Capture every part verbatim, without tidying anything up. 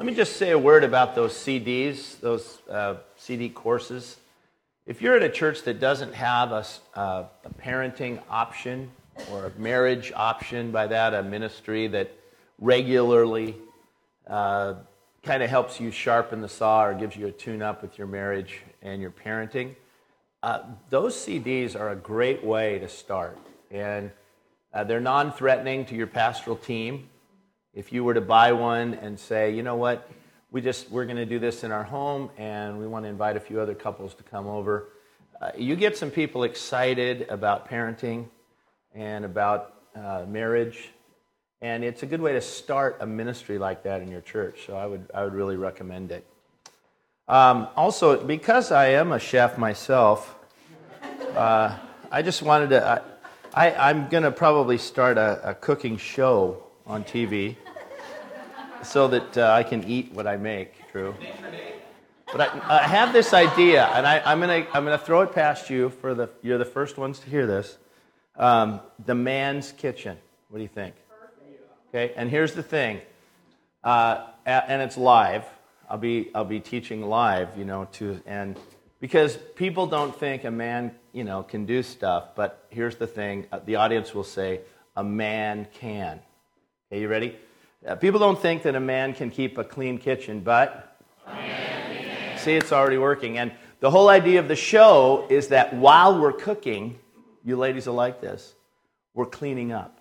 Let me just say a word about those C Ds, those uh, C D courses. If you're at a church that doesn't have a, uh, a parenting option or a marriage option, by that a ministry that regularly uh, kind of helps you sharpen the saw or gives you a tune-up with your marriage and your parenting, uh, those C Ds are a great way to start. And uh, they're non-threatening to your pastoral team. If you were to buy one and say, you know what, we just, we're going to do this in our home and we want to invite a few other couples to come over, uh, you get some people excited about parenting and about uh, marriage, and it's a good way to start a ministry like that in your church, so I would, I would really recommend it. Um, also, because I am a chef myself, uh, I just wanted to, I, I, I'm going to probably start a, a cooking show on T V so that uh, I can eat what I make, Drew. But I, I have this idea, and I, I'm going to I'm gonna throw it past you. For the You're the first ones to hear this. Um, the Man's Kitchen. What do you think? Okay, and here's the thing, uh, and it's live. I'll be I'll be teaching live, you know, to and because people don't think a man, you know, can do stuff. But here's the thing: the audience will say, a man can. Okay, you ready? Uh, people don't think that a man can keep a clean kitchen, but see, it's already working. And the whole idea of the show is that while we're cooking, you ladies will like this, we're cleaning up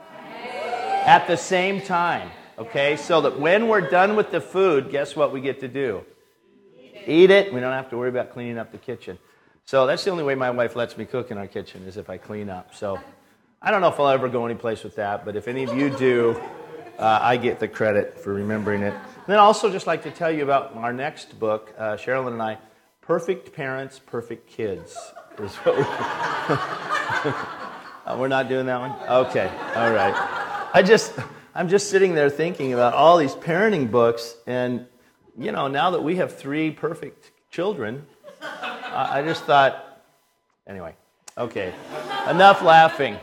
at the same time. Okay, so that when we're done with the food, guess what we get to do? Eat it. We don't have to worry about cleaning up the kitchen. So that's the only way my wife lets me cook in our kitchen, is if I clean up. So I don't know if I'll ever go anyplace with that, but if any of you do, uh, I get the credit for remembering it. And then I'd also just like to tell you about our next book, uh, Sherilyn and I, Perfect Parents, Perfect Kids. Is what we uh, we're not doing that one? Okay, all right. I just, I'm just sitting there thinking about all these parenting books, and, you know, now that we have three perfect children, uh, I just thought, anyway, okay, enough laughing.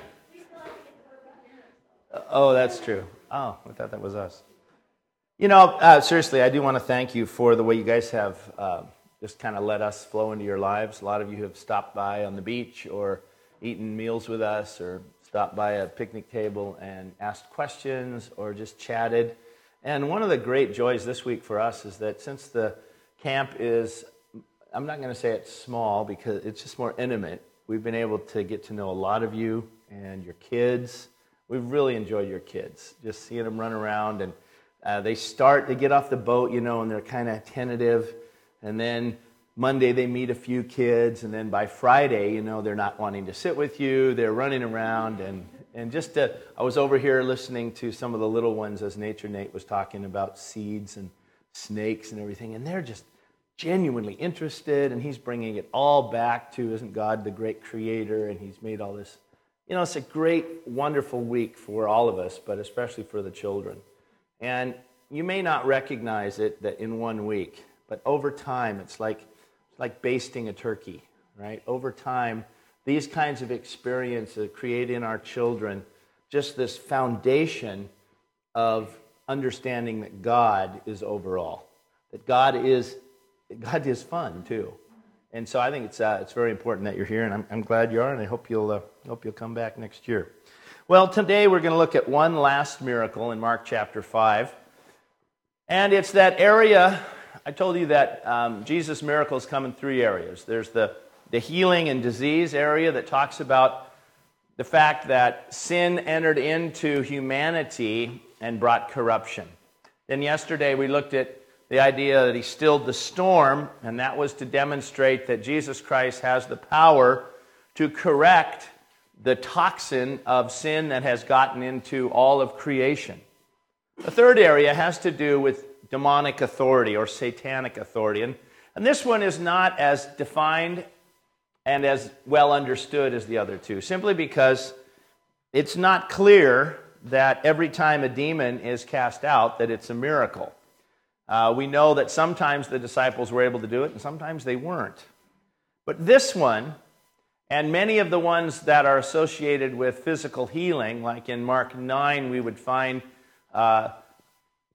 Oh, that's true. Oh, I thought that was us. You know, uh, seriously, I do want to thank you for the way you guys have uh, just kind of let us flow into your lives. A lot of you have stopped by on the beach or eaten meals with us or stopped by a picnic table and asked questions or just chatted. And one of the great joys this week for us is that since the camp is, I'm not going to say it's small because it's just more intimate, we've been able to get to know a lot of you and your kids. We've really enjoyed your kids, just seeing them run around, and uh, they start, they get off the boat, you know, and they're kind of tentative, and then Monday they meet a few kids, and then by Friday, you know, they're not wanting to sit with you, they're running around, and, and just to, I was over here listening to some of the little ones as Nature Nate was talking about seeds and snakes and everything, and they're just genuinely interested, and he's bringing it all back to, isn't God the great creator, and he's made all this. You know, it's a great, wonderful week for all of us, but especially for the children. And you may not recognize it that in one week, but over time, it's like it's like basting a turkey, right? Over time, these kinds of experiences create in our children just this foundation of understanding that God is over all, that God is God is fun too. And so I think it's uh, it's very important that you're here, and I'm, I'm glad you are, and I hope you'll uh, hope you'll come back next year. Well, today we're going to look at one last miracle in Mark chapter five, and it's that area. I told you that um, Jesus' miracles come in three areas. There's the the healing and disease area that talks about the fact that sin entered into humanity and brought corruption. Then yesterday we looked at the idea that he stilled the storm, and that was to demonstrate that Jesus Christ has the power to correct the toxin of sin that has gotten into all of creation. The third area has to do with demonic authority or satanic authority, and, and this one is not as defined and as well understood as the other two, simply because it's not clear that every time a demon is cast out that it's a miracle. Uh, we know that sometimes the disciples were able to do it, and sometimes they weren't. But this one, and many of the ones that are associated with physical healing, like in Mark nine, we would find uh,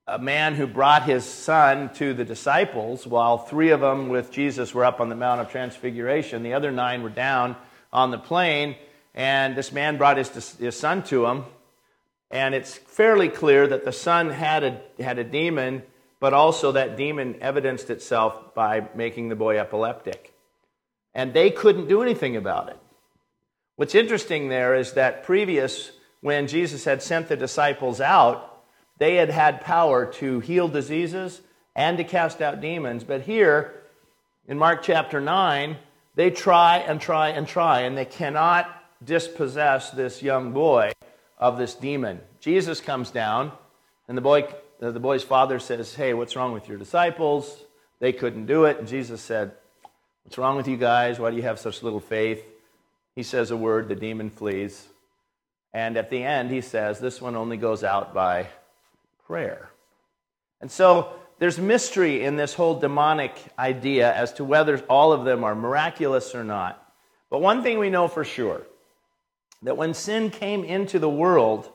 a man who brought his son to the disciples, while three of them with Jesus were up on the Mount of Transfiguration. The other nine were down on the plain, and this man brought his, his son to him. And it's fairly clear that the son had a, had a demon, but also that demon evidenced itself by making the boy epileptic. And they couldn't do anything about it. What's interesting there is that previous, when Jesus had sent the disciples out, they had had power to heal diseases and to cast out demons. But here, in Mark chapter nine, they try and try and try, and they cannot dispossess this young boy of this demon. Jesus comes down, and the boy, the boy's father says, "Hey, what's wrong with your disciples?" They couldn't do it. And Jesus said, "What's wrong with you guys? Why do you have such little faith?" He says a word, the demon flees. And at the end, he says, "This one only goes out by prayer." And so there's mystery in this whole demonic idea as to whether all of them are miraculous or not. But one thing we know for sure, that when sin came into the world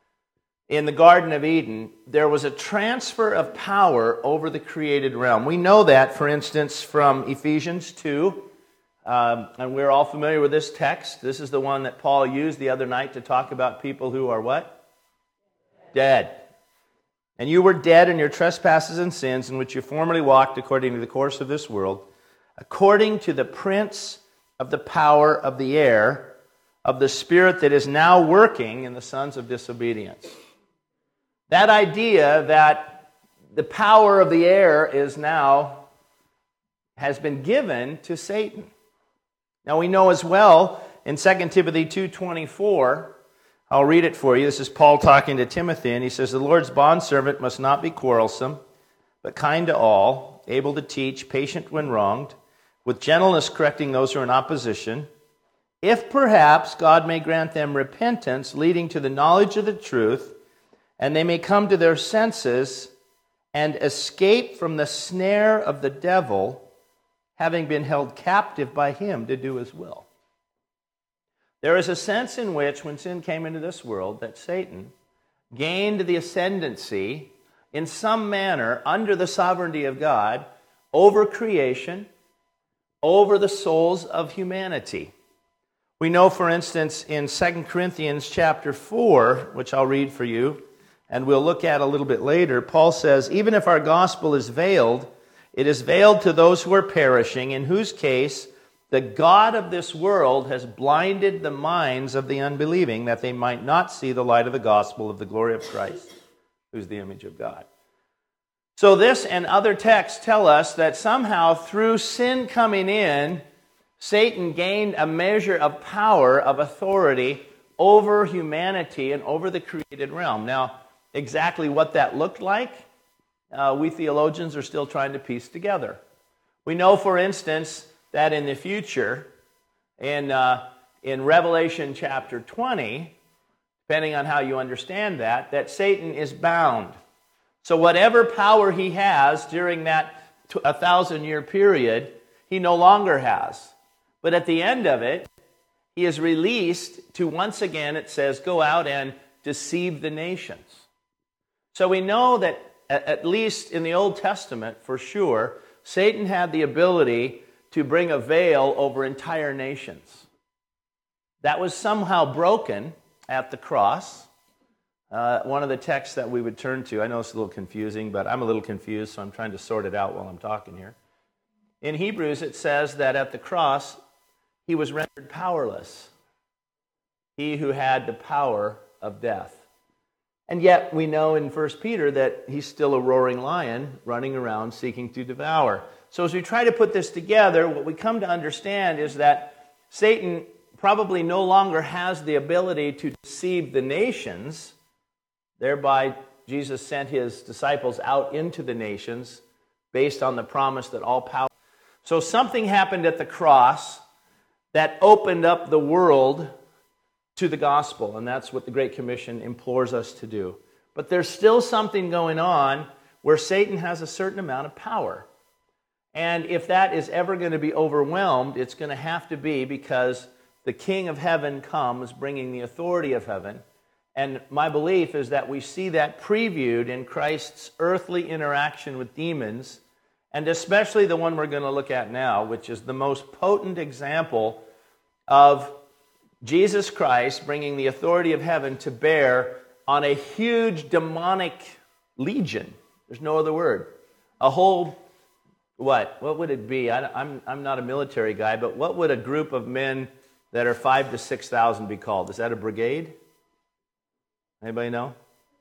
in the Garden of Eden, there was a transfer of power over the created realm. We know that, for instance, from Ephesians two, um, and we're all familiar with this text. This is the one that Paul used the other night to talk about people who are what? Dead. "And you were dead in your trespasses and sins, in which you formerly walked according to the course of this world, according to the prince of the power of the air, of the spirit that is now working in the sons of disobedience." That idea that the power of the air is now, has been given to Satan. Now we know as well in Second Timothy two twenty-four, I'll read it for you. This is Paul talking to Timothy, and he says, "The Lord's bondservant must not be quarrelsome, but kind to all, able to teach, patient when wronged, with gentleness correcting those who are in opposition, if perhaps God may grant them repentance, leading to the knowledge of the truth, and they may come to their senses and escape from the snare of the devil, having been held captive by him to do his will." There is a sense in which, when sin came into this world, that Satan gained the ascendancy in some manner under the sovereignty of God over creation, over the souls of humanity. We know, for instance, in Second Corinthians chapter four, which I'll read for you, and we'll look at a little bit later, Paul says, "Even if our gospel is veiled, it is veiled to those who are perishing, in whose case the God of this world has blinded the minds of the unbelieving, that they might not see the light of the gospel of the glory of Christ, who's the image of God." So this and other texts tell us that somehow through sin coming in, Satan gained a measure of power, of authority over humanity and over the created realm. Now, exactly what that looked like, uh, we theologians are still trying to piece together. We know, for instance, that in the future, in, uh, in Revelation chapter twenty, depending on how you understand that, that Satan is bound. So whatever power he has during that a thousand-year period, he no longer has. But at the end of it, he is released to once again, it says, go out and deceive the nations. So we know that, at least in the Old Testament, for sure, Satan had the ability to bring a veil over entire nations. That was somehow broken at the cross. Uh, one of the texts that we would turn to, I know it's a little confusing, but I'm a little confused, so I'm trying to sort it out while I'm talking here. In Hebrews, it says that at the cross, he was rendered powerless. He who had the power of death. And yet, we know in First Peter that he's still a roaring lion running around seeking to devour. So as we try to put this together, what we come to understand is that Satan probably no longer has the ability to deceive the nations. Thereby, Jesus sent his disciples out into the nations based on the promise that all power. So something happened at the cross that opened up the world to the gospel, and that's what the Great Commission implores us to do. But there's still something going on where Satan has a certain amount of power. And if that is ever going to be overwhelmed, it's going to have to be because the King of Heaven comes bringing the authority of heaven, And my belief is that we see that previewed in Christ's earthly interaction with demons, and especially the one we're going to look at now, which is the most potent example of Jesus Christ bringing the authority of heaven to bear on a huge demonic legion. There's no other word. A whole, what? What would it be? I, I'm, I'm not a military guy, but what would a group of men that are five to six thousand be called? Is that a brigade? Anybody know?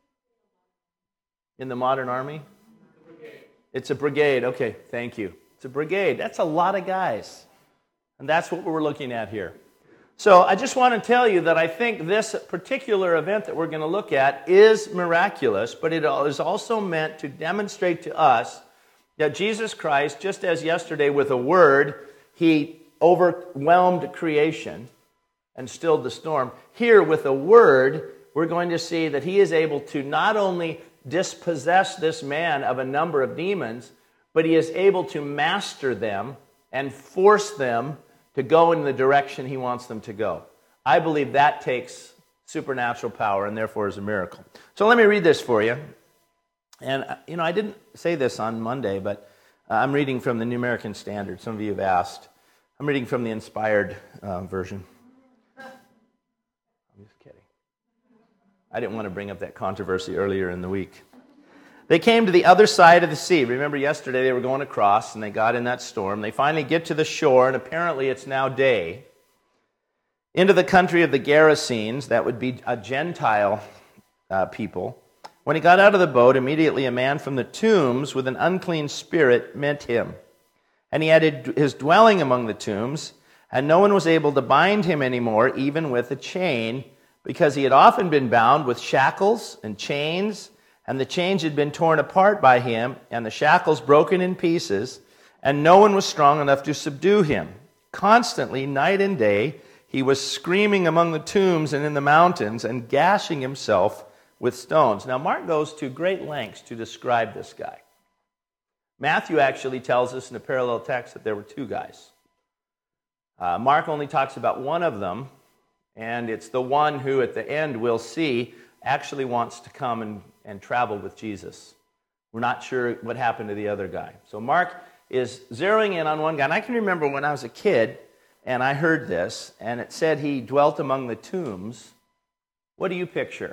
In the modern army? It's a brigade. Okay, thank you. It's a brigade. That's a lot of guys. And that's what we're looking at here. So I just want to tell you that I think this particular event that we're going to look at is miraculous, but it is also meant to demonstrate to us that Jesus Christ, just as yesterday with a word, he overwhelmed creation and stilled the storm. Here with a word, we're going to see that he is able to not only dispossess this man of a number of demons, but he is able to master them and force them to go in the direction he wants them to go. I believe that takes supernatural power and therefore is a miracle. So let me read this for you. And, you know, I didn't say this on Monday, but uh, I'm reading from the New American Standard. Some of you have asked. I'm reading from the Inspired uh, version. I'm just kidding. I didn't want to bring up that controversy earlier in the week. They came to the other side of the sea. Remember yesterday they were going across and they got in that storm. They finally get to the shore, and apparently it's now day. Into the country of the Gerasenes, that would be a Gentile uh, people. When he got out of the boat, immediately a man from the tombs with an unclean spirit met him. And he had his dwelling among the tombs, and no one was able to bind him anymore, even with a chain, because he had often been bound with shackles and chains, and the chains had been torn apart by him, and the shackles broken in pieces, and no one was strong enough to subdue him. Constantly, night and day, he was screaming among the tombs and in the mountains, and gashing himself with stones. Now, Mark goes to great lengths to describe this guy. Matthew actually tells us in a parallel text that there were two guys. Uh, Mark only talks about one of them, and it's the one who, at the end, we'll see, actually wants to come and, and travel with Jesus. We're not sure what happened to the other guy. So Mark is zeroing in on one guy. And I can remember when I was a kid, and I heard this, and it said he dwelt among the tombs. What do you picture?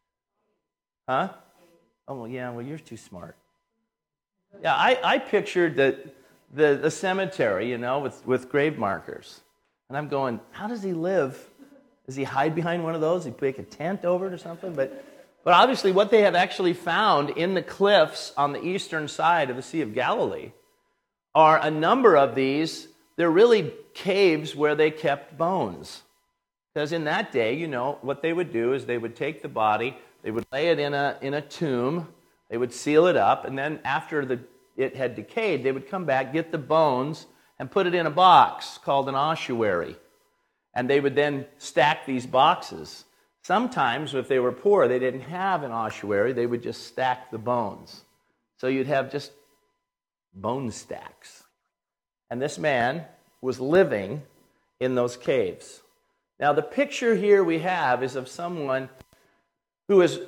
Huh? Oh, well, yeah, well, you're too smart. Yeah, I, I pictured the, the, the cemetery, you know, with, with grave markers. And I'm going, how does he live? Does he hide behind one of those? Does he make a tent over it or something? But, but obviously what they have actually found in the cliffs on the eastern side of the Sea of Galilee are a number of these. They're really caves where they kept bones. Because in that day, you know, what they would do is they would take the body, they would lay it in a, in a tomb, they would seal it up, and then after the, it had decayed, they would come back, get the bones, and put it in a box called an ossuary. And they would then stack these boxes. Sometimes, if they were poor, they didn't have an ossuary, they would just stack the bones. So you'd have just bone stacks. And this man was living in those caves. Now, the picture here we have is of someone who is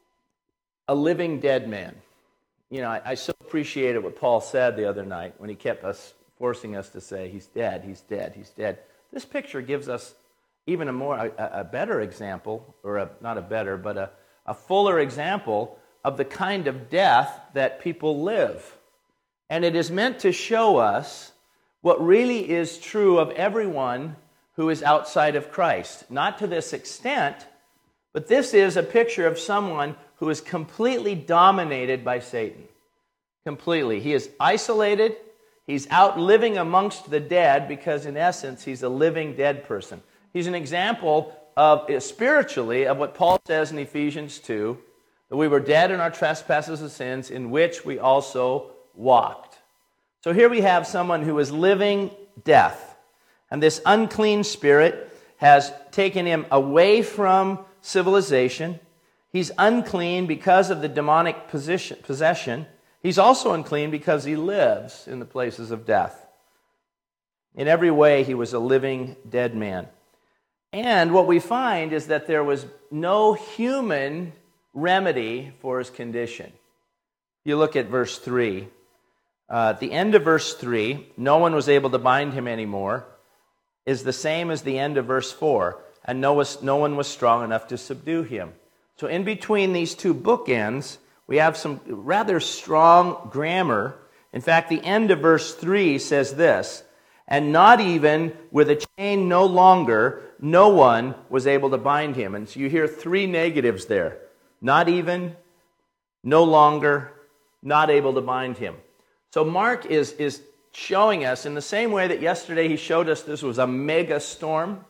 a living dead man. You know, I, I so appreciated what Paul said the other night when he kept us, forcing us to say, he's dead, he's dead, he's dead. This picture gives us even a more, a, a better example, or a, not a better, but a, a fuller example of the kind of death that people live. And it is meant to show us what really is true of everyone who is outside of Christ. Not to this extent, but this is a picture of someone who is completely dominated by Satan. Completely. He is isolated. He's out living amongst the dead because, in essence, he's a living dead person. He's an example of, spiritually, of what Paul says in Ephesians two, that we were dead in our trespasses and sins, in which we also walked. So here we have someone who is living death. And this unclean spirit has taken him away from civilization. He's unclean because of the demonic position, possession. He's also unclean because he lives in the places of death. In every way, he was a living dead man. And what we find is that there was no human remedy for his condition. You look at verse three. Uh, at the end of verse three, no one was able to bind him anymore, is the same as the end of verse four. And no, was, no one was strong enough to subdue him. So in between these two bookends, we have some rather strong grammar. In fact, the end of verse three says this, and not even with a chain no longer, no one was able to bind him. And so you hear three negatives there. Not even, no longer, not able to bind him. So Mark is, is showing us, in the same way that yesterday he showed us this was a mega storm,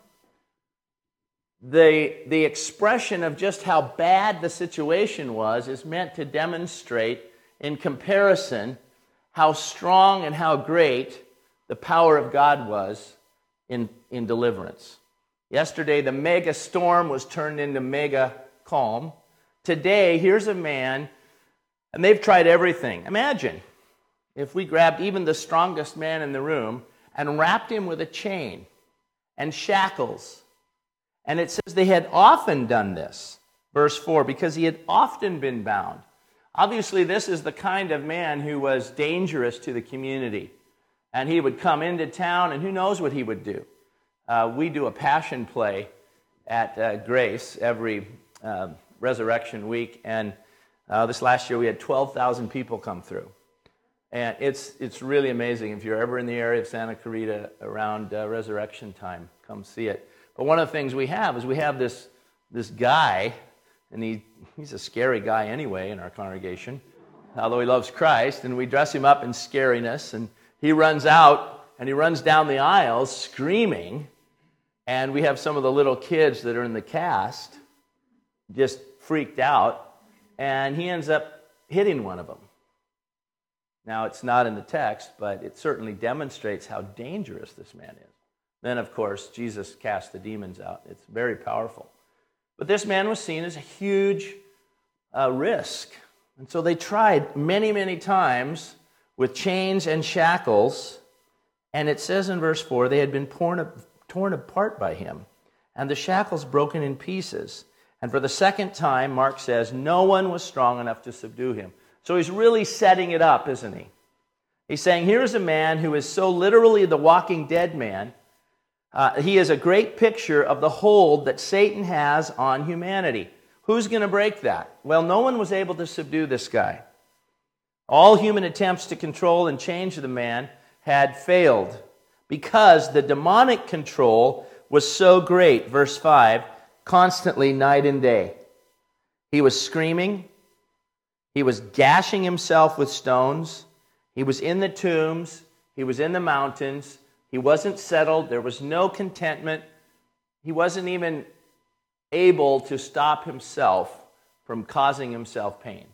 The, the expression of just how bad the situation was is meant to demonstrate, in comparison, how strong and how great the power of God was in, in deliverance. Yesterday, the mega storm was turned into mega calm. Today, here's a man, and they've tried everything. Imagine if we grabbed even the strongest man in the room and wrapped him with a chain and shackles. And it says they had often done this, verse four, because he had often been bound. Obviously, this is the kind of man who was dangerous to the community. And he would come into town, and who knows what he would do. Uh, we do a passion play at uh, Grace every uh, Resurrection Week, and uh, this last year we had twelve thousand people come through. And it's it's really amazing. If you're ever in the area of Santa Clarita around uh, Resurrection time, come see it. But one of the things we have is we have this, this guy, and he, he's a scary guy anyway in our congregation, although he loves Christ, and we dress him up in scariness, and he runs out, and he runs down the aisles screaming, and we have some of the little kids that are in the cast just freaked out, and he ends up hitting one of them. Now, it's not in the text, but it certainly demonstrates how dangerous this man is. Then, of course, Jesus cast the demons out. It's very powerful. But this man was seen as a huge uh, risk. And so they tried many, many times with chains and shackles. And it says in verse four, they had been torn, torn apart by him, and the shackles broken in pieces. And for the second time, Mark says, no one was strong enough to subdue him. So he's really setting it up, isn't he? He's saying, here's a man who is so literally the walking dead man. Uh, he is a great picture of the hold that Satan has on humanity. Who's going to break that? Well, no one was able to subdue this guy. All human attempts to control and change the man had failed because the demonic control was so great. Verse five, constantly night and day. He was screaming. He was gashing himself with stones. He was in the tombs. He was in the mountains. He wasn't settled. There was no contentment. He wasn't even able to stop himself from causing himself pain.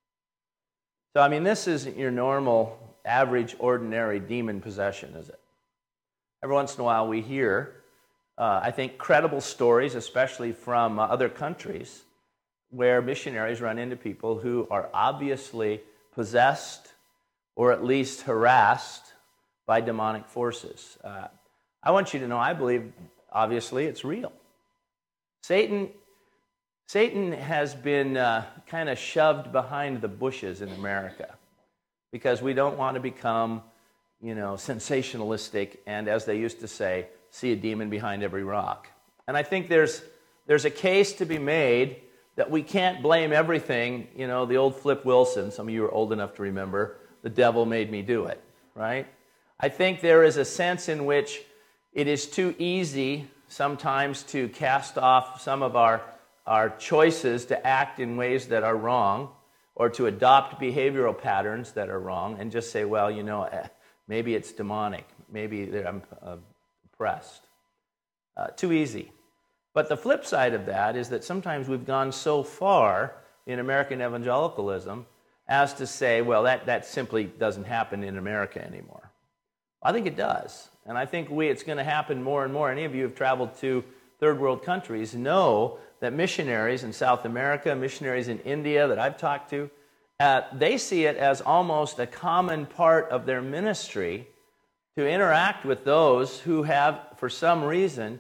So, I mean, this isn't your normal, average, ordinary demon possession, is it? Every once in a while we hear, uh, I think, credible stories, especially from uh, other countries, where missionaries run into people who are obviously possessed or at least harassed by demonic forces. Uh, I want you to know, I believe, obviously, it's real. Satan, Satan has been uh, kind of shoved behind the bushes in America because we don't want to become, you know, sensationalistic and, as they used to say, see a demon behind every rock. And I think there's there's a case to be made that we can't blame everything, you know, the old Flip Wilson, some of you are old enough to remember, the devil made me do it, right? I think there is a sense in which it is too easy sometimes to cast off some of our, our choices to act in ways that are wrong or to adopt behavioral patterns that are wrong and just say, well, you know, maybe it's demonic. Maybe I'm uh, oppressed. Uh, too easy. But the flip side of that is that sometimes we've gone so far in American evangelicalism as to say, well, that, that simply doesn't happen in America anymore. I think it does. And I think we it's going to happen more and more. Any of you who have traveled to third world countries know that missionaries in South America, missionaries in India that I've talked to, uh, they see it as almost a common part of their ministry to interact with those who have, for some reason,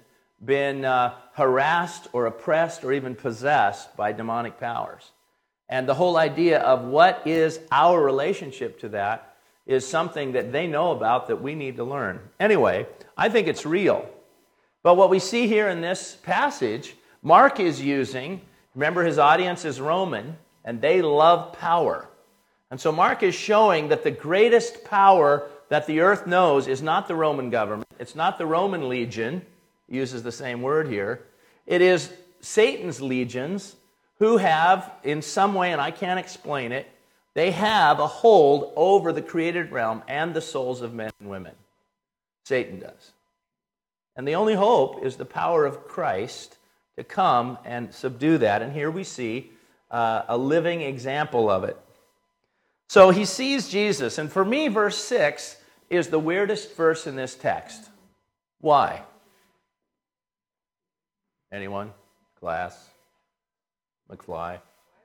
been uh, harassed or oppressed or even possessed by demonic powers. And the whole idea of what is our relationship to that is something that they know about that we need to learn. Anyway, I think it's real. But what we see here in this passage, Mark is using, remember his audience is Roman, and they love power. And so Mark is showing that the greatest power that the earth knows is not the Roman government, it's not the Roman legion, he uses the same word here, it is Satan's legions who have, in some way, and I can't explain it, they have a hold over the created realm and the souls of men and women. Satan does. And the only hope is the power of Christ to come and subdue that. And here we see uh, a living example of it. So he sees Jesus. And for me, verse six is the weirdest verse in this text. Why? Anyone? Class? McFly?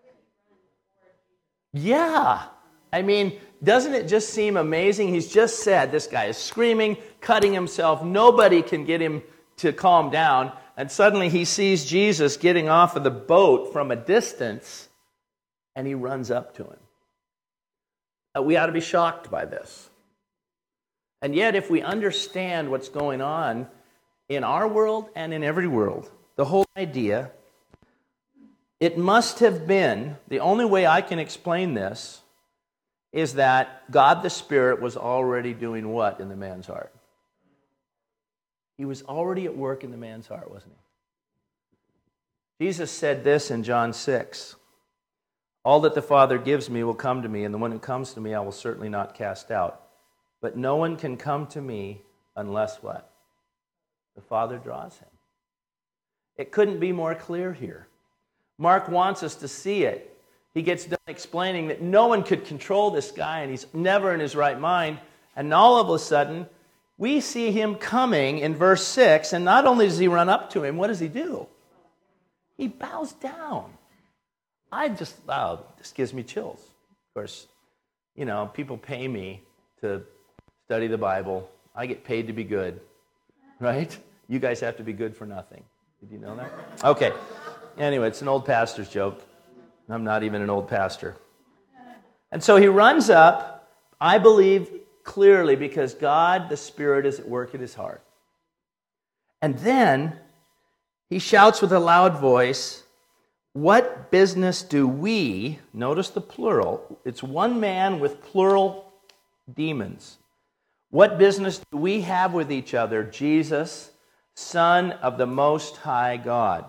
Yeah. I mean, doesn't it just seem amazing? He's just said this guy is screaming, cutting himself. Nobody can get him to calm down. And suddenly he sees Jesus getting off of the boat from a distance, and he runs up to him. Uh, we ought to be shocked by this. And yet, if we understand what's going on in our world and in every world, the whole idea, it must have been, the only way I can explain this is that God the Spirit was already doing what in the man's heart? He was already at work in the man's heart, wasn't he? Jesus said this in John six, "All that the Father gives me will come to me, and the one who comes to me I will certainly not cast out. But no one can come to me unless what? The Father draws him." It couldn't be more clear here. Mark wants us to see it. He gets done explaining that no one could control this guy, and he's never in his right mind. And all of a sudden, we see him coming in verse six, and not only does he run up to him, what does he do? He bows down. I just, oh, this gives me chills. Of course, you know, people pay me to study the Bible. I get paid to be good, right? You guys have to be good for nothing. Did you know that? Okay. Anyway, it's an old pastor's joke. I'm not even an old pastor. And so he runs up, I believe clearly, because God, the Spirit, is at work in his heart. And then he shouts with a loud voice, "What business do we," notice the plural, it's one man with plural demons. "What business do we have with each other, Jesus, Son of the Most High God?"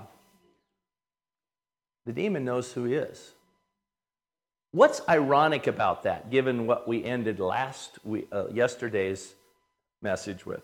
The demon knows who he is. What's ironic about that, given what we ended last week, uh, yesterday's message with?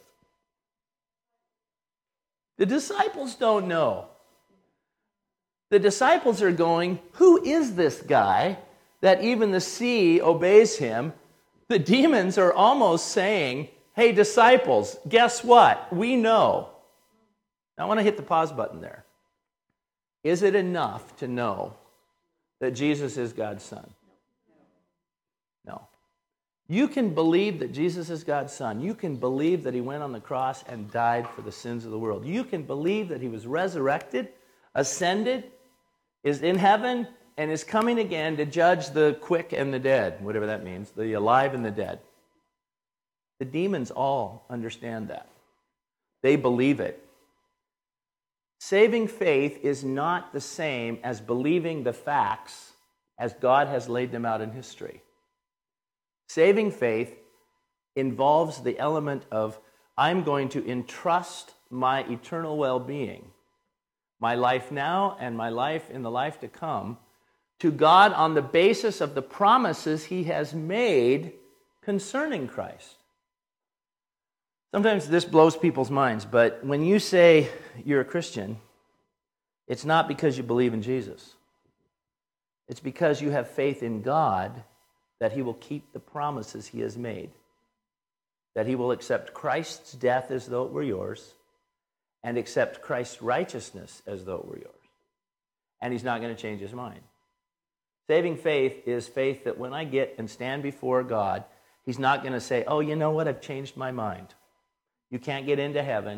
The disciples don't know. The disciples are going, who is this guy that even the sea obeys him? The demons are almost saying, hey, disciples, guess what? We know. Now, I want to hit the pause button there. Is it enough to know that Jesus is God's Son? No. You can believe that Jesus is God's Son. You can believe that he went on the cross and died for the sins of the world. You can believe that he was resurrected, ascended, is in heaven, and is coming again to judge the quick and the dead, whatever that means, the alive and the dead. The demons all understand that. They believe it. Saving faith is not the same as believing the facts as God has laid them out in history. Saving faith involves the element of, I'm going to entrust my eternal well-being, my life now and my life in the life to come, to God on the basis of the promises he has made concerning Christ. Sometimes this blows people's minds, but when you say you're a Christian, it's not because you believe in Jesus. It's because you have faith in God that he will keep the promises he has made, that he will accept Christ's death as though it were yours, and accept Christ's righteousness as though it were yours. And he's not going to change his mind. Saving faith is faith that when I get and stand before God, he's not going to say, oh, you know what, I've changed my mind. You can't get into heaven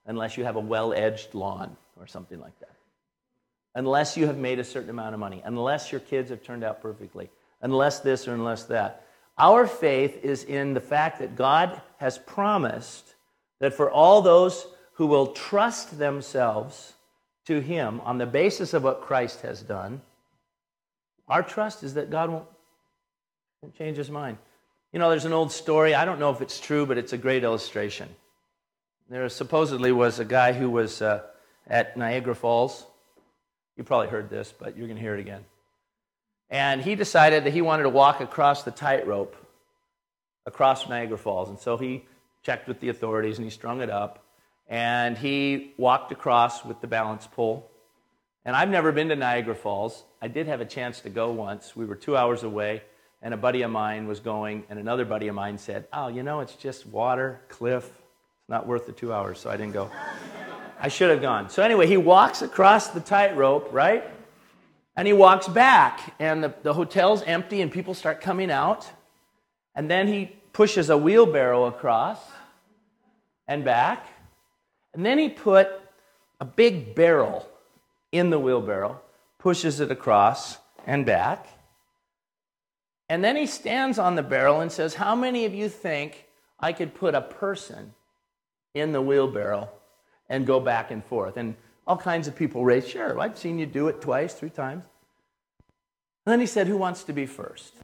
unless you have a well-edged lawn or something like that. Unless you have made a certain amount of money, unless your kids have turned out perfectly, unless this or unless that. Our faith is in the fact that God has promised that for all those who will trust themselves to Him on the basis of what Christ has done, our trust is that God won't, won't change His mind. You know, there's an old story. I don't know if it's true, but it's a great illustration. There supposedly was a guy who was uh, at Niagara Falls. You probably heard this, but you're going to hear it again. And he decided that he wanted to walk across the tightrope across Niagara Falls. And so he checked with the authorities and he strung it up. And he walked across with the balance pole. And I've never been to Niagara Falls. I did have a chance to go once. We were two hours away, and a buddy of mine was going, and another buddy of mine said, oh, you know, it's just water, cliff. It's not worth the two hours, so I didn't go. I should have gone. So anyway, he walks across the tightrope, right? And he walks back, and the, the hotel's empty, and people start coming out. And then he pushes a wheelbarrow across and back. And then he put a big barrel in the wheelbarrow, pushes it across and back. And then he stands on the barrel and says, how many of you think I could put a person in the wheelbarrow and go back and forth? And all kinds of people raised, sure, I've seen you do it twice, three times. And then he said, who wants to be first?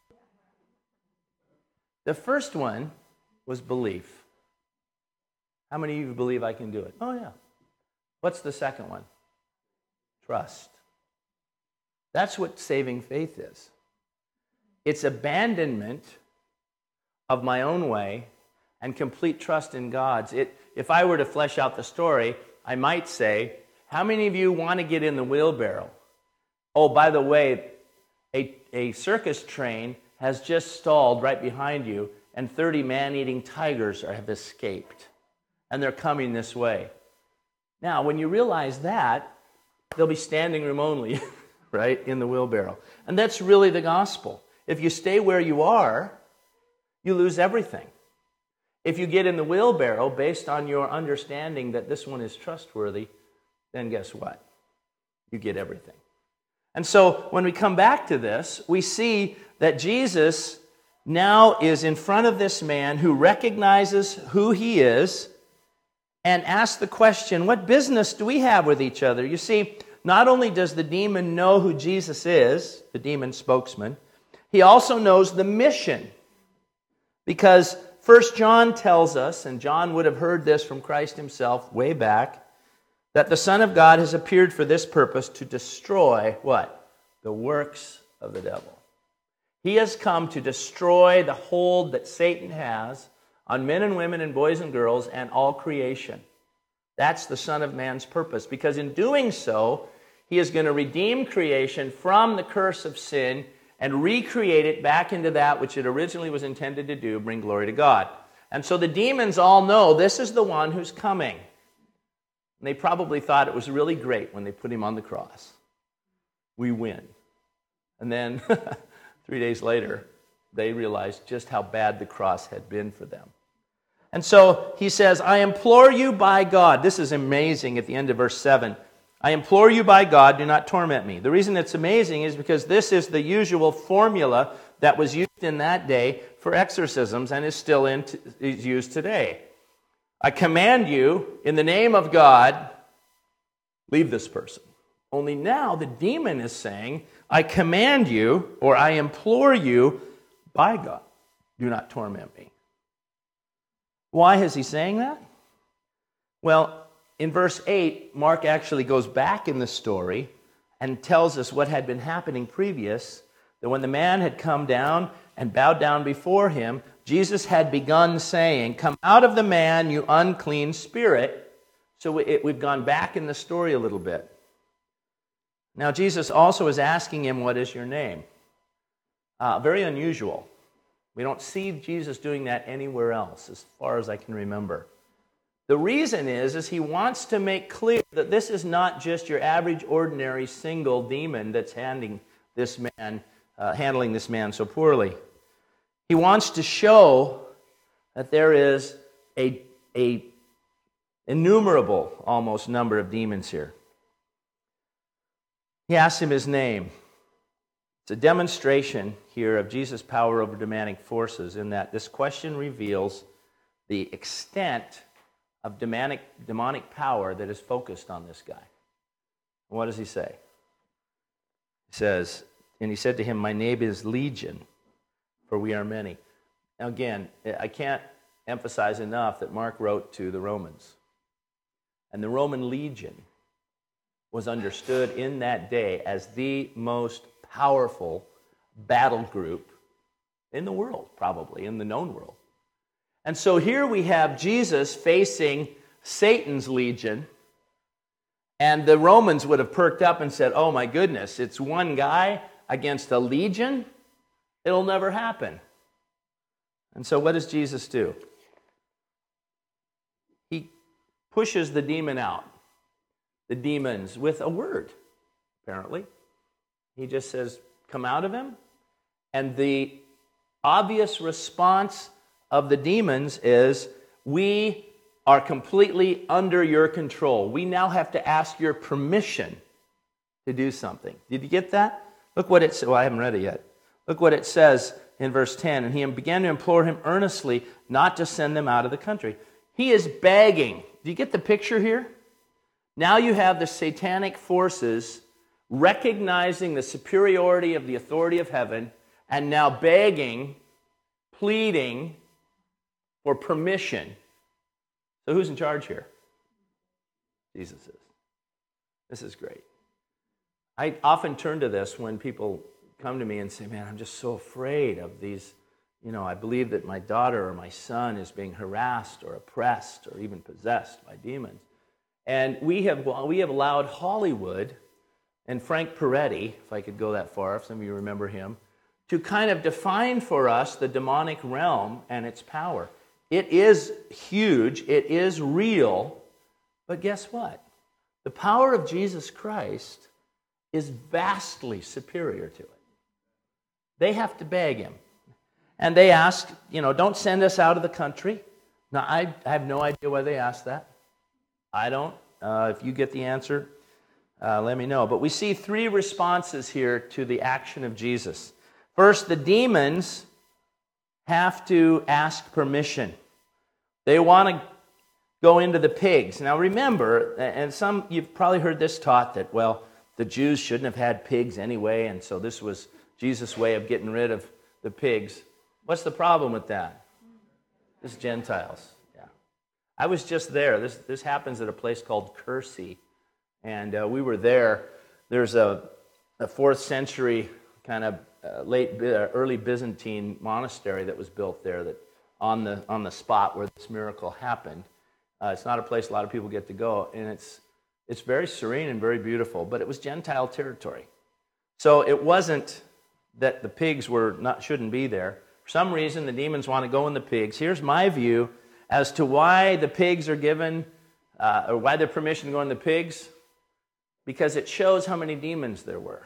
The first one was belief. How many of you believe I can do it? Oh, yeah. What's the second one? Trust. That's what saving faith is. It's abandonment of my own way and complete trust in God's. It, if I were to flesh out the story, I might say, how many of you want to get in the wheelbarrow? Oh, by the way, a, a circus train has just stalled right behind you, and thirty man-eating tigers are, have escaped, and they're coming this way. Now, when you realize that, there'll be standing room only, right, in the wheelbarrow. And that's really the gospel. If you stay where you are, you lose everything. If you get in the wheelbarrow based on your understanding that this one is trustworthy, then guess what? You get everything. And so when we come back to this, we see that Jesus now is in front of this man who recognizes who he is and asks the question, what business do we have with each other? You see, not only does the demon know who Jesus is, the demon spokesman, he also knows the mission. Because First John tells us, and John would have heard this from Christ himself way back, that the Son of God has appeared for this purpose, to destroy what? The works of the devil. He has come to destroy the hold that Satan has on men and women and boys and girls and all creation. That's the Son of Man's purpose, because in doing so, he is going to redeem creation from the curse of sin and recreate it back into that which it originally was intended to do, bring glory to God. And so the demons all know this is the one who's coming. And they probably thought it was really great when they put him on the cross. We win. And then three days later, they realized just how bad the cross had been for them. And so he says, I implore you by God. This is amazing at the end of verse seven. I implore you by God, do not torment me. The reason it's amazing is because this is the usual formula that was used in that day for exorcisms and is still in t- is used today. I command you, in the name of God, leave this person. Only now the demon is saying, I command you, or I implore you, by God, do not torment me. Why is he saying that? Well, in verse eight, Mark actually goes back in the story and tells us what had been happening previous, that when the man had come down and bowed down before him, Jesus had begun saying, come out of the man, you unclean spirit. So it, we've gone back in the story a little bit. Now, Jesus also is asking him, what is your name? Uh, very unusual. We don't see Jesus doing that anywhere else, as far as I can remember. The reason is, is he wants to make clear that this is not just your average, ordinary, single demon that's handing this man, uh, handling this man so poorly. He wants to show that there is a, a, innumerable, almost, number of demons here. He asks him his name. It's a demonstration here of Jesus' power over demonic forces in that this question reveals the extent of demonic, demonic power that is focused on this guy. What does he say? He says, and he said to him, "My name is Legion, for we are many." Now again, I can't emphasize enough that Mark wrote to the Romans. And the Roman legion was understood in that day as the most powerful battle group in the world, probably, in the known world. And so here we have Jesus facing Satan's legion, and the Romans would have perked up and said, "Oh my goodness, it's one guy against a legion? It'll never happen." And so what does Jesus do? He pushes the demon out, the demons, with a word, apparently. He just says, "Come out of him." And the obvious response of the demons is, "We are completely under your control. We now have to ask your permission to do something." Did you get that? Look what it says. Well, I haven't read it yet. Look what it says in verse ten. "And he began to implore him earnestly not to send them out of the country." He is begging. Do you get the picture here? Now you have the satanic forces recognizing the superiority of the authority of heaven and now begging, pleading for permission. So who's in charge here? Jesus is. This is great. I often turn to this when people come to me and say, "Man, I'm just so afraid of these, you know, I believe that my daughter or my son is being harassed or oppressed or even possessed by demons." And we have we have allowed Hollywood and Frank Peretti, if I could go that far, if some of you remember him, to kind of define for us the demonic realm and its power. It is huge, it is real, but guess what? The power of Jesus Christ is vastly superior to it. They have to beg him. And they ask, you know, "Don't send us out of the country." Now, I, I have no idea why they asked that. I don't. Uh, if you get the answer, uh, let me know. But we see three responses here to the action of Jesus. First, the demons have to ask permission. They want to go into the pigs. Now remember, and some, you've probably heard this taught that, well, the Jews shouldn't have had pigs anyway, and so this was Jesus' way of getting rid of the pigs. What's the problem with that? It's Gentiles. Yeah, I was just there. This this happens at a place called Kersey, and uh, we were there. There's a, a fourth century kind of uh, late uh, early Byzantine monastery that was built there that on the on the spot where this miracle happened. Uh, it's not a place a lot of people get to go, and it's it's very serene and very beautiful. But it was Gentile territory, so it wasn't that the pigs were not shouldn't be there. For some reason, the demons want to go in the pigs. Here's my view as to why the pigs are given, uh, or why they're permission to go in the pigs, because it shows how many demons there were.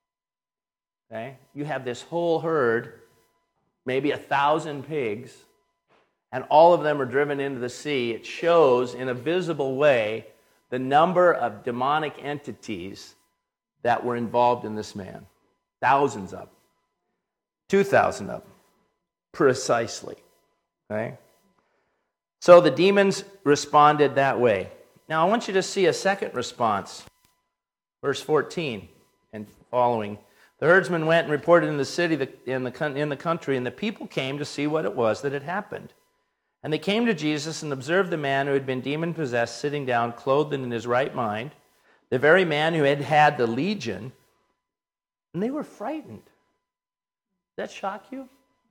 Okay, you have this whole herd, maybe a thousand pigs, and all of them are driven into the sea. It shows in a visible way the number of demonic entities that were involved in this man. Thousands of them. Two thousand of them. Precisely. Okay? So the demons responded that way. Now I want you to see a second response. Verse fourteen and following. The herdsman went and reported in the city, in the, in the country, and the people came to see what it was that had happened. And they came to Jesus and observed the man who had been demon-possessed sitting down, clothed and in his right mind, the very man who had had the legion, and they were frightened. Does that shock you?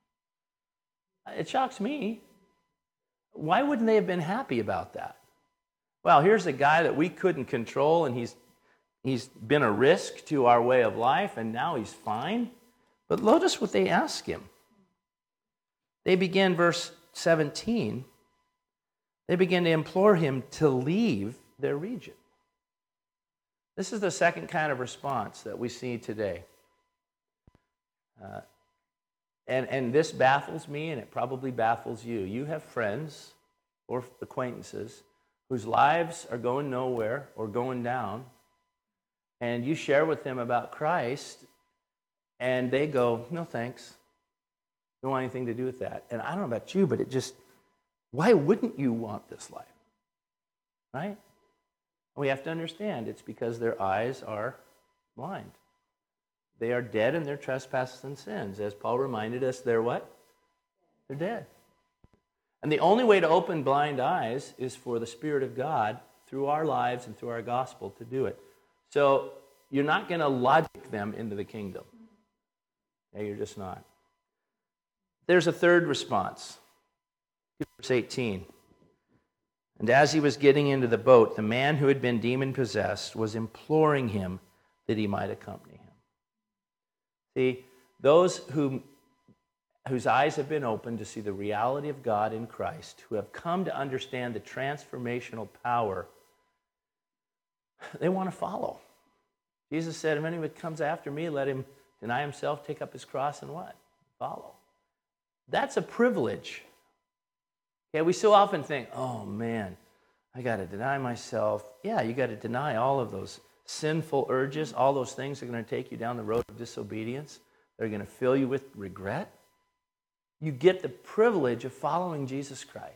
It shocks me. Why wouldn't they have been happy about that? Well, here's a guy that we couldn't control, and he's he's been a risk to our way of life, and now he's fine. But notice what they ask him. They begin, verse seventeen, they begin to implore him to leave their region. This is the second kind of response that we see today. Uh, and, and this baffles me, and it probably baffles you. You have friends or acquaintances whose lives are going nowhere or going down, and you share with them about Christ, and they go, no thanks. Don't want anything to do with that. And I don't know about you, but it just, why wouldn't you want this life? Right? We have to understand it's because their eyes are blind. They are dead in their trespasses and sins. As Paul reminded us, they're what? They're dead. And the only way to open blind eyes is for the Spirit of God, through our lives and through our gospel, to do it. So you're not going to logic them into the kingdom. Okay, you're just not. There's a third response. Verse eighteen. And as he was getting into the boat, the man who had been demon-possessed was imploring him that he might accompany him. See, those who, whose eyes have been opened to see the reality of God in Christ, who have come to understand the transformational power, they want to follow. Jesus said, if anyone comes after me, let him deny himself, take up his cross, and what? Follow. That's a privilege. Okay, we so often think, oh man, I got to deny myself. Yeah, you got to deny all of those sinful urges, all those things that are going to take you down the road of disobedience. They're going to fill you with regret. You get the privilege of following Jesus Christ.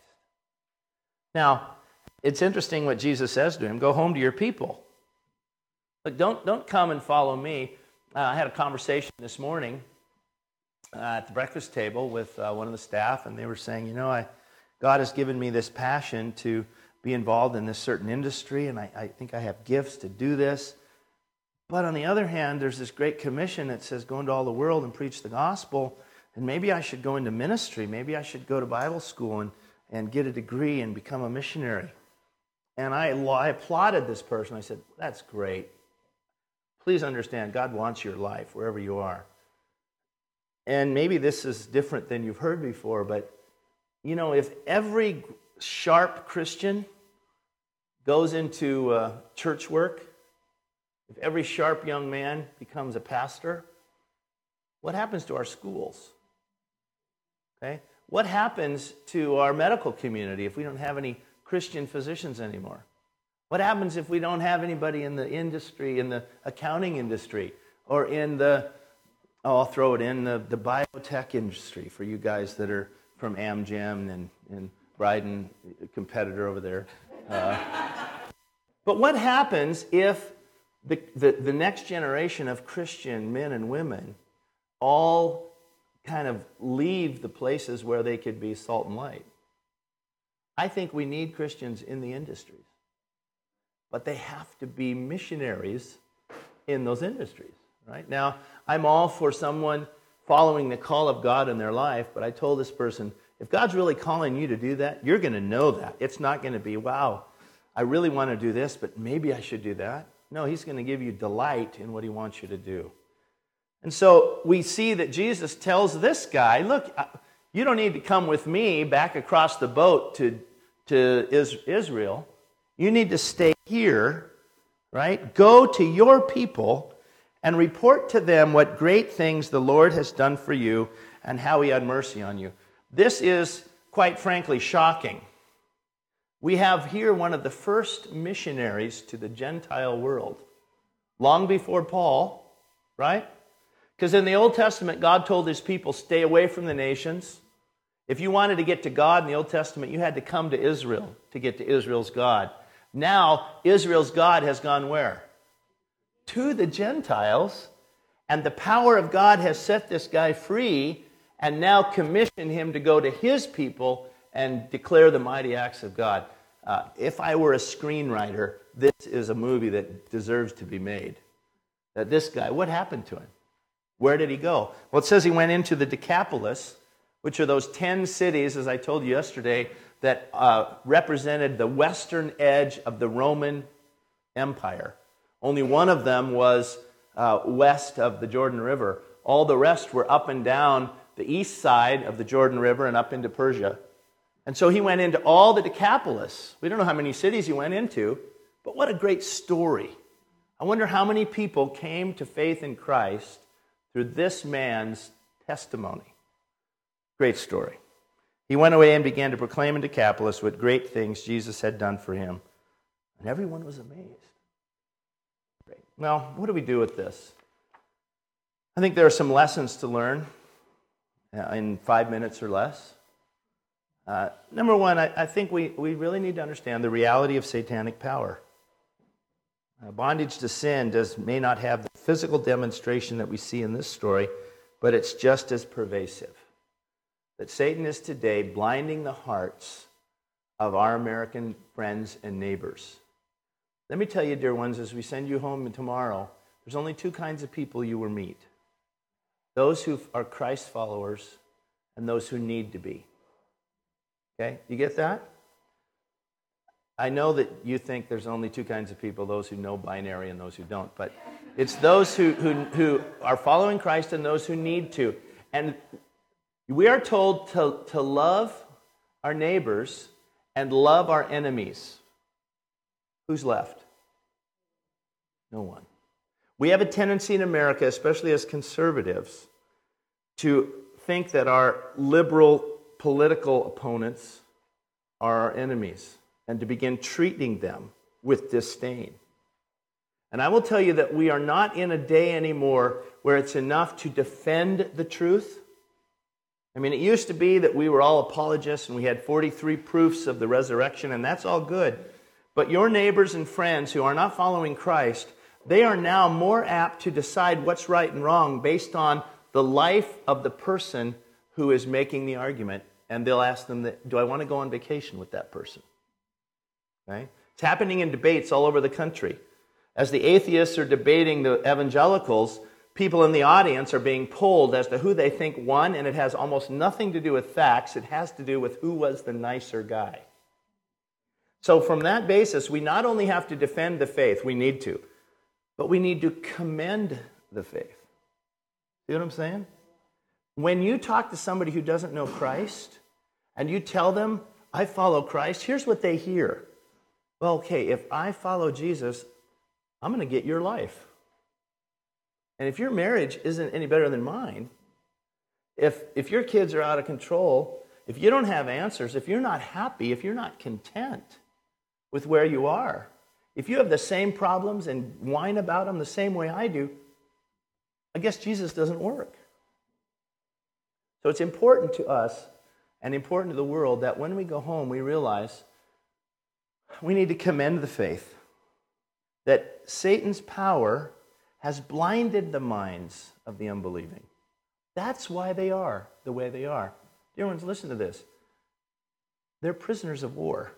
Now, it's interesting what Jesus says to him. Go home to your people. Look, don't, don't come and follow me. Uh, I had a conversation this morning uh, at the breakfast table with uh, one of the staff, and they were saying, you know, I, God has given me this passion to be involved in this certain industry, and I, I think I have gifts to do this. But on the other hand, there's this great commission that says, go into all the world and preach the gospel, and maybe I should go into ministry. Maybe I should go to Bible school and, and get a degree and become a missionary. And I, I applauded this person. I said, that's great. Please understand, God wants your life wherever you are. And maybe this is different than you've heard before, but you know, if every sharp Christian goes into uh, church work, if every sharp young man becomes a pastor, what happens to our schools? Okay? What happens to our medical community if we don't have any Christian physicians anymore? What happens if we don't have anybody in the industry, in the accounting industry, or in the, oh, I'll throw it in, the, the biotech industry for you guys that are from Amgen and, and Bryden, a competitor over there. Uh, but what happens if the, the, the next generation of Christian men and women all kind of leave the places where they could be salt and light? I think we need Christians in the industries. But they have to be missionaries in those industries, right? Now, I'm all for someone following the call of God in their life, but I told this person, if God's really calling you to do that, you're going to know that. It's not going to be, wow, I really want to do this, but maybe I should do that. No, he's going to give you delight in what he wants you to do. And so we see that Jesus tells this guy, look, you don't need to come with me back across the boat to, to Israel. You need to stay here, right? Go to your people and report to them what great things the Lord has done for you and how he had mercy on you. This is, quite frankly, shocking. We have here one of the first missionaries to the Gentile world, long before Paul, right? Because in the Old Testament, God told his people, stay away from the nations. If you wanted to get to God in the Old Testament, you had to come to Israel to get to Israel's God. Now, Israel's God has gone where? To the Gentiles, and the power of God has set this guy free and now commissioned him to go to his people and declare the mighty acts of God. Uh, if I were a screenwriter, this is a movie that deserves to be made. That this guy, what happened to him? Where did he go? Well, it says he went into the Decapolis, which are those ten cities, as I told you yesterday, that uh, represented the western edge of the Roman Empire. Only one of them was uh, west of the Jordan River. All the rest were up and down the east side of the Jordan River and up into Persia. And so he went into all the Decapolis. We don't know how many cities he went into, but what a great story. I wonder how many people came to faith in Christ through this man's testimony. Great story. He went away and began to proclaim in Decapolis what great things Jesus had done for him. And everyone was amazed. Great. Well, what do we do with this? I think there are some lessons to learn in five minutes or less. Uh, number one, I, I think we, we really need to understand the reality of satanic power. Uh, bondage to sin does may not have the physical demonstration that we see in this story, but it's just as pervasive. That Satan is today blinding the hearts of our American friends and neighbors. Let me tell you, dear ones, as we send you home tomorrow, there's only two kinds of people you will meet. Those who are Christ followers and those who need to be. Okay, you get that? I know that you think there's only two kinds of people, those who know binary and those who don't, but it's those who, who, who are following Christ and those who need to. And we are told to, to love our neighbors and love our enemies. Who's left? No one. We have a tendency in America, especially as conservatives, to think that our liberal political opponents are our enemies and to begin treating them with disdain. And I will tell you that we are not in a day anymore where it's enough to defend the truth. I mean, it used to be that we were all apologists and we had forty-three proofs of the resurrection, and that's all good. But your neighbors and friends who are not following Christ, they are now more apt to decide what's right and wrong based on the life of the person who is making the argument. And they'll ask them, that, do I want to go on vacation with that person? Okay? It's happening in debates all over the country. As the atheists are debating the evangelicals, people in the audience are being polled as to who they think won, and it has almost nothing to do with facts. It has to do with who was the nicer guy. So from that basis, we not only have to defend the faith, we need to, but we need to commend the faith. See what I'm saying? When you talk to somebody who doesn't know Christ, and you tell them, I follow Christ, here's what they hear. Well, okay, if I follow Jesus, I'm going to get your life. And if your marriage isn't any better than mine, if, if your kids are out of control, if you don't have answers, if you're not happy, if you're not content with where you are, if you have the same problems and whine about them the same way I do, I guess Jesus doesn't work. So it's important to us and important to the world that when we go home, we realize we need to commend the faith. That Satan's power has blinded the minds of the unbelieving. That's why they are the way they are. Dear ones, listen to this. They're prisoners of war.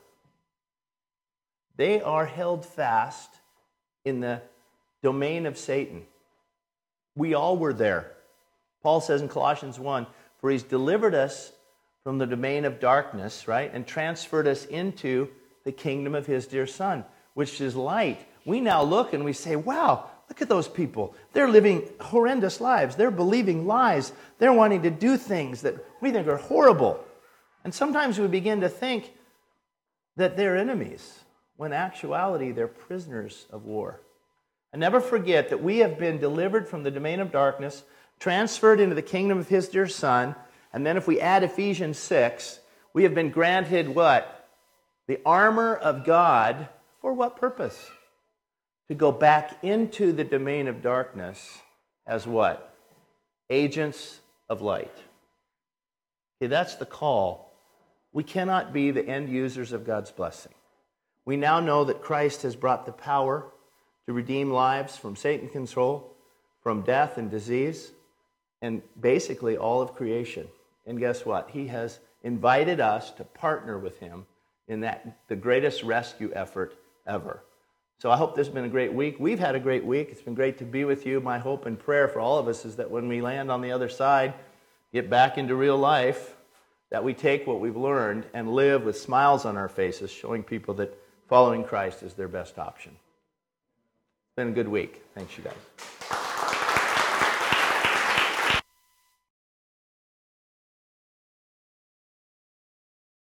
They are held fast in the domain of Satan. We all were there. Paul says in Colossians one, for he's delivered us from the domain of darkness, right, and transferred us into the kingdom of his dear Son, which is light. We now look and we say, wow, look at those people. They're living horrendous lives. They're believing lies. They're wanting to do things that we think are horrible. And sometimes we begin to think that they're enemies, when in actuality they're prisoners of war. And never forget that we have been delivered from the domain of darkness, transferred into the kingdom of his dear Son, and then if we add Ephesians six, we have been granted what? The armor of God. For what purpose? To go back into the domain of darkness as what? Agents of light. Okay, that's the call. We cannot be the end users of God's blessing. We now know that Christ has brought the power to redeem lives from Satan's control, from death and disease, and basically all of creation. And guess what? He has invited us to partner with him in that the greatest rescue effort ever. So I hope this has been a great week. We've had a great week. It's been great to be with you. My hope and prayer for all of us is that when we land on the other side, get back into real life, that we take what we've learned and live with smiles on our faces, showing people that following Christ is their best option. It's been a good week. Thanks, you guys.